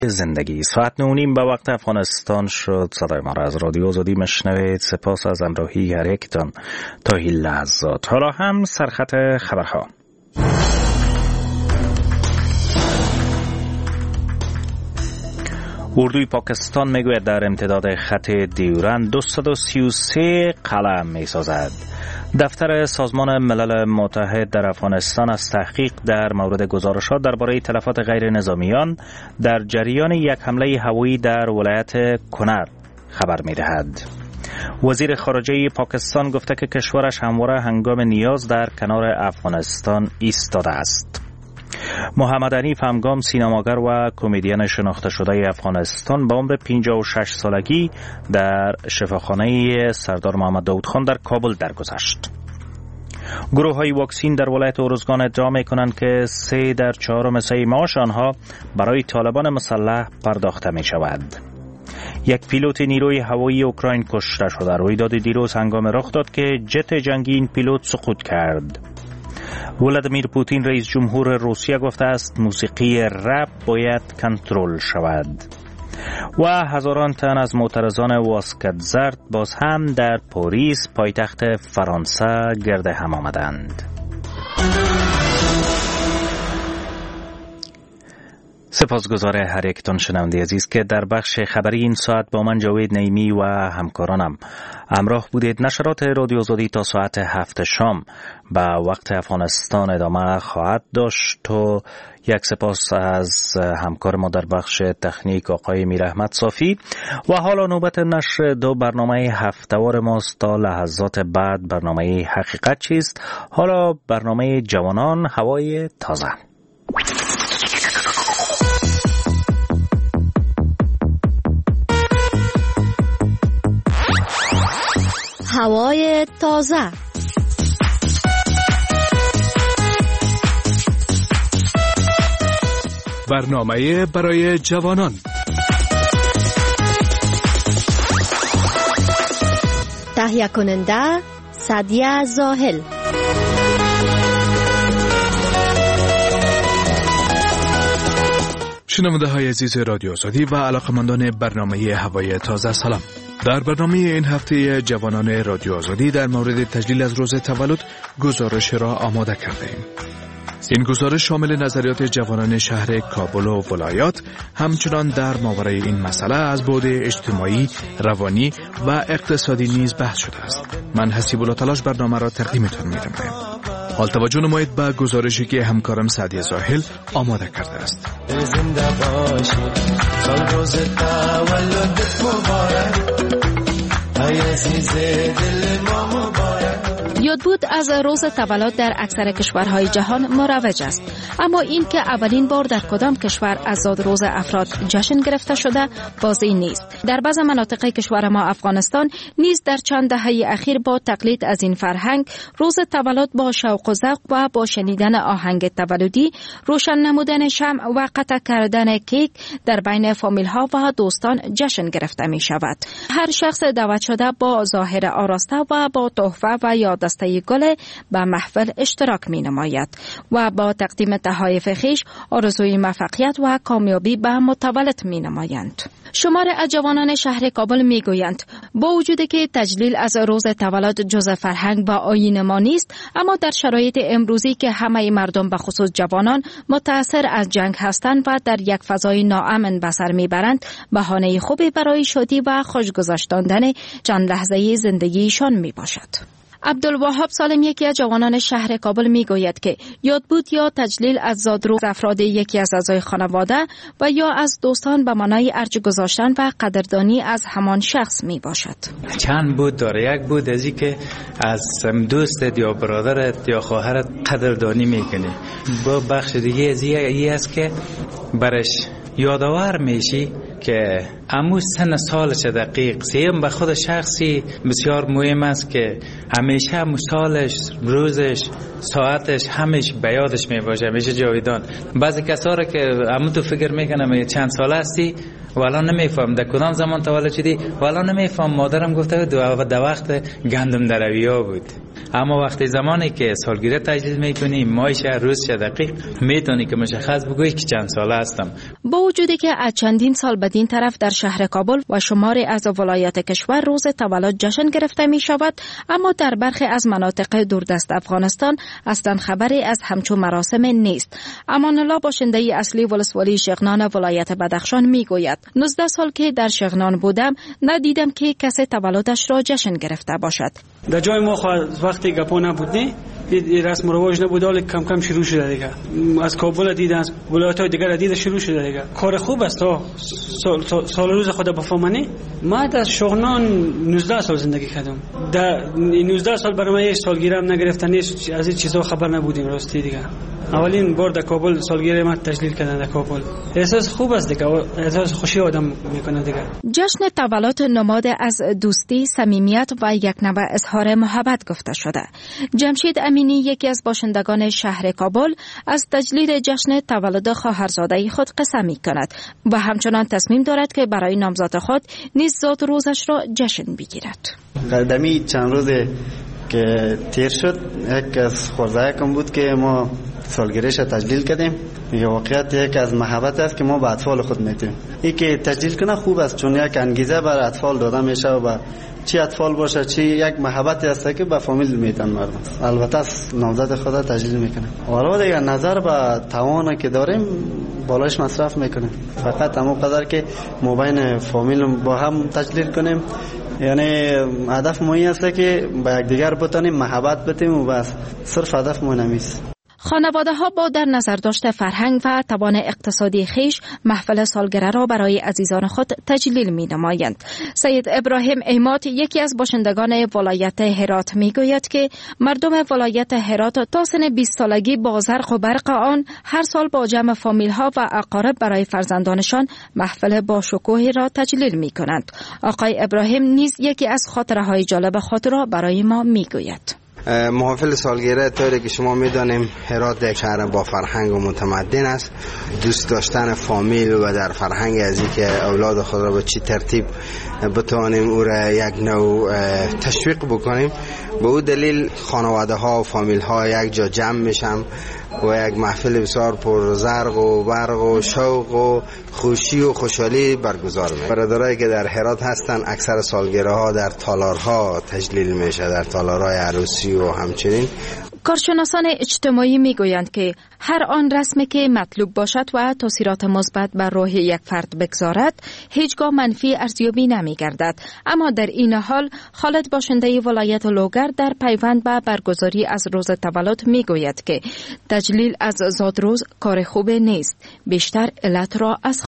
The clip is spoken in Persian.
زندگی. ساعت 9:30 به وقت افغانستان شد. صدای ما را از رادیو آزادی مشنوید. سپاس از همراهی هر یکتان تا این لحظات. حالا هم سرخط خبرها. اردوی پاکستان میگوید در امتداد خط دیورند 233 قلعه میسازد. دفتر سازمان ملل متحد در افغانستان از تحقیق در مورد گزارشات درباره تلفات غیر نظامیان در جریان یک حمله هوایی در ولایت کنر خبر می‌دهد. وزیر خارجه پاکستان گفته که کشورش همواره هنگام نیاز در کنار افغانستان ایستاده است. محمد حنیف همگام سینماگر و کمدین شناخته شده افغانستان به عمر 56 سالگی در شفاخانه سردار محمد داود خان در کابل درگذشت. گروه های واکسین در ولایت ارزگان ادعا می کنند که 3 در 4 حصه معاش آنها برای طالبان مسلح پرداخته می شود. یک پیلوت نیروی هوایی اوکراین کشته شد. رویداد دیروز هنگام رخ داد که جت جنگی این پیلوت سقوط کرد. ولادیمیر پوتین رئیس جمهور روسیه گفته است موسیقی رپ باید کنترل شود. و هزاران تن از معترضان واسکت زرد باز هم در پاریس پایتخت فرانسه گرد هم آمدند. سپاسگزار هر یکتان شنونده عزیز که در بخش خبری این ساعت با من جاوید نعیمی و همکارانم همراه بودید. نشرات رادیو آزادی تا ساعت 7 شام به وقت افغانستان ادامه خواهد داشت و یک سپاس از همکار ما در بخش تکنیک آقای میر احمد صافی. و حالا نوبت نشر 2 برنامه هفته‌وار ماست. تا لحظات بعد برنامه حقیقت چیست؟ حالا برنامه جوانان هوای تازه. هوای تازه. برنامه برای جوانان. تهیه کننده سعدیه زاهل. شنونده های عزیز رادیو آزادی و علاقمندان برنامه هوای تازه سلام. در برنامه این هفته جوانان رادیو آزادی در مورد تجلیل از روز تولد گزارش را آماده کرده ایم. این گزارش شامل نظریات جوانان شهر کابل و ولایات، همچنان در ماورای این مسئله از بعد اجتماعی، روانی و اقتصادی نیز بحث شده است. من حسیب الله تلاش برنامه را تقدیمتان می‌نمایم. حال توجه نمایید به گزارشی که همکارم سعدیه زاهل آماده کرده است. زنده باشی سال روز تولدت مبارک ای عزیز دل ما مبارک. یادبود از روز تولد در اکثر کشورهای جهان مروج است، اما این که اولین بار در کدام کشور از روز افراد جشن گرفته شده واضح نیست. در بعض مناطق کشور ما افغانستان نیز در چند دهه اخیر با تقلید از این فرهنگ روز تولد با شوق و ذوق و با شنیدن آهنگ تولدی، روشن نمودن شمع و قطع کردن کیک در بین فامیل ها و دوستان جشن گرفته می شود. هر شخص دعوت شده با ظاهر آراسته و با تحفه و یادداشت گل به محفل اشتراک می نماید و با تقدیم تحایف خویش آرزوی موفقیت و کامیابی به متولد می نمایند. شمار از جوانان شهر کابل می گویند با وجودی که تجلیل از روز تولد جزء فرهنگ و آیین ما نیست، اما در شرایط امروزی که همه مردم به خصوص جوانان متأثر از جنگ هستند و در یک فضای ناامن به سر می برند، بهانه خوبی برای شادی و خوش گذراندن چند لحظه زندگیشان می باشد. عبدالوهاب سالم یکی از جوانان شهر کابل می گوید که یادبود یا تجلیل از زادروز افراد یکی از اعضای خانواده و یا از دوستان به معنای ارج گذاشتن و قدردانی از همان شخص می باشد. چند بود داره، یک بود ازی که از دوستت یا برادرت یا خواهرت قدردانی میکنی، با بخش دیگه ازی است که برش یادآور میشی که امو سن سالش دقیق. سیم به خود شخصی بسیار مهم است که همیشه امو سالش، روزش، ساعتش همیشه به یادش می باشه، همیشه جاویدان. بعضی کسا را که امو تو فکر میکنم چند ساله هستی والا نمیفهم در کدام زمان تولد شدی، والا نمیفهم مادرم گفته بود در وقت گندم درویا بود. اما وقتی زمانی که سالگیری تجلیل میکنی ماهش روزش دقیق میتونی که مشخص بگویی که چند ساله هستم. با وجودی که از چندین سال بدین طرف در شهر کابل و شماری از ولایات کشور روز تولد جشن گرفته می شود، اما در برخی از مناطق دوردست افغانستان اصلا خبری از همچون مراسم نیست. امان الله باشنده اصلی ولسوالی شغنان ولایت بدخشان می گوید 19 سال که در شغنان بودم ندیدم که کسی تولدش را جشن گرفته باشد. در جای ما وقتی گپا نبودی این رسم و رواج نبود، ولی کم کم شروع شده دیگه. از کابل دیدن، از ولایت‌های دیگر دیدن شروع شده دیگه. کار خوب است. سال روز خود بفهمانی. ما در شغنان 19 سال زندگی کردم. در 19 سال برای من سالگیرم نگرفتن نیست، از این چیزا خبر نبودیم راستی دیگه. اولین بار در کابل سالگیری من تجلیل کردن در کابل. احساس خوب است دیگه، احساس خوشی آدم میکنه دیگه. جشن تولد نماد از دوستی، صمیمیت و یک نوع اظهار محبت گفته شده. جمشید امینی یکی از باشندگان شهر کابل از تجلیل جشن تولد خواهرزاده خود قصه می‌کند و همچنان تصمیم دارد که برای نامزاد خود نیز زاد روزش را جشن بگیرد. قدمی چند روز که تیر شد یک از خورده کم بود که ما سالگیریش تجلیل کردیم. یه واقعیت یک از محبت است که ما به اطفال خود میتیم. این که تجلیل کنه خوب است، چون یک انگیزه بر اطفال داده میشه و چی اطفال باشه چی یک محبتی است که به فامیل میتن مردم. البته نامزد خود تجلیل میکنه. ولی دیگه نظر به توانی که داریم بالاش مصرف میکنیم. فقط همون قدر که ما بین فامیل با هم تجلیل کنیم. یعنی هدف ما این است که با یکدیگر بتونیم محبت بدیم و بس، صرف هدف ما نمیست. خانواده ها با در نظر داشت فرهنگ و توان اقتصادی خیش محفل سالگرده را برای عزیزان خود تجلیل می نمایند. سید ابراهیم ایمات یکی از باشندگان ولایت هرات می گوید که مردم ولایت هرات تا سن 20 سالگی با زرق و برق آن هر سال با جمع فامیل ها و اقارب برای فرزندانشان محفل با شکوهی را تجلیل می کنند. آقای ابراهیم نیز یکی از خاطره های جالب خود را برای ما می گوید. محافل سالگیری طوری که شما میدانیم هرات یک شهر با فرهنگ و متمدن است. دوست داشتن فامیل و در فرهنگ از این که اولاد خود را به چی ترتیب بتوانیم او را یک نوع تشویق بکنیم، به او دلیل خانواده ها و فامیل ها یک جا جمع میشن و یک محفل بسیار پر زرق و برق و شوق و خوشی و خوشحالی برگزار میشه. برادرایی که در هرات هستن اکثر سالگیری ها در تالارها تجلیل میشه، در تالارهای عروسی و همچنین. کارشناسان اجتماعی میگویند که هر آن رسمی که مطلوب باشد و تاثیرات مثبت بر روح یک فرد بگذارد هیچگاه منفی ارزیابی نمیگردد. اما در این حال خالد باشنده ولایت لوگر در پیوند به برگزاری از روز تولد میگوید که تجلیل از زادروز کار خوب نیست، بیشتر علت را از